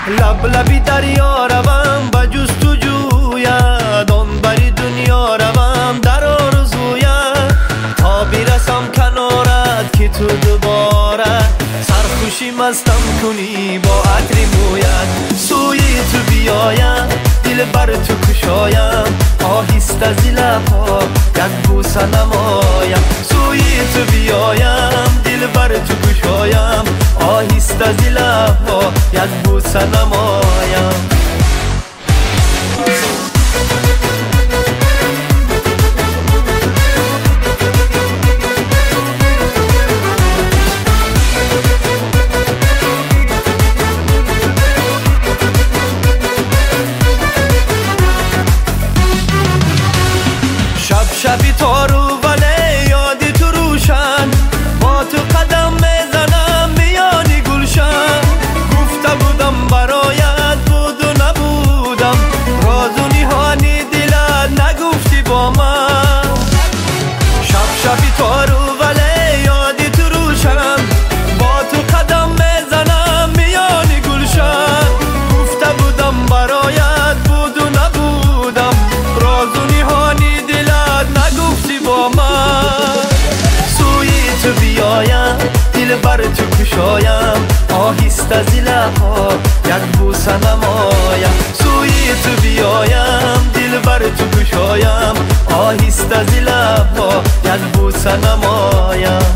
لب لبی دریا روم با جستجویت، آن بری دنیا روم در آرزویت، تا برسم کنارت که تو دوباره سرخوشی مستم کنی با عطر مویت. سوی تو بیایم دل بر تو کشایم، آهسته از لبها یک بوسه نمایم. سوی تو بیایم دل بر تو کشایم، آهسته از لبها یک بوسه نمایم. شبی تارو ولی یادی تو روشن، با تو قدم میزنم میانی گلشن. گفته بودم برایت بود و نبودم، راز و نهانی دلت نگفتی با من. شبی تارو ولی یادی تو روشن، با تو قدم میزنم میانی گلشن. گفته بودم برایت بود و نبودم، راز و نهانی نگفتی با من. سوی تو بیایم دل بر تو کشایم، آهسته از لبها یک بوسه نمایم. سوی تو بیایم دل بر تو کشایم، آهسته از لبها یک بوسه نمایم.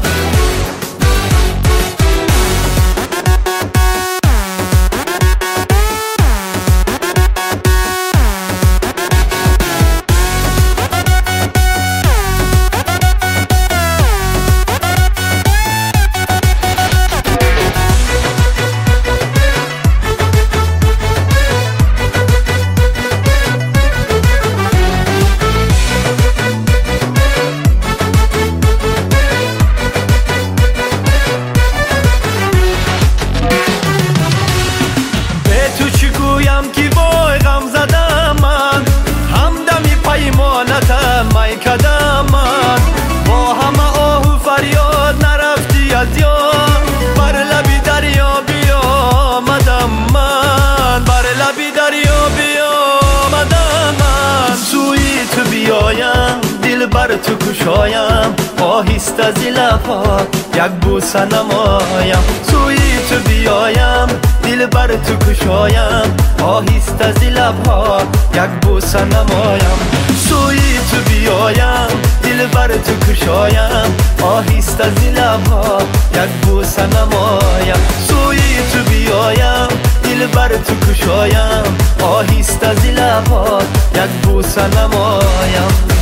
که وای غم زدم من، همدمی پیمانتم می کدم من. با همه آه و فریاد نرفتی از یاد، بر لبی دریا بیامدم من، بر لبی دریا بیامدم من. سوی تو بیایم دل بر تو کشایم، آهسته از لبها یک بوسه نمایم. سوی تو بیایم دل بر تو کشایم، آهسته از لبها یک بوسه نمایم. سوی تو بیایم دل بر تو کشایم، آهسته از لبها یک بوسه نمایم. سوی تو بیایم دل بر تو کشایم، آهسته از لبها یک بوسه نمایم.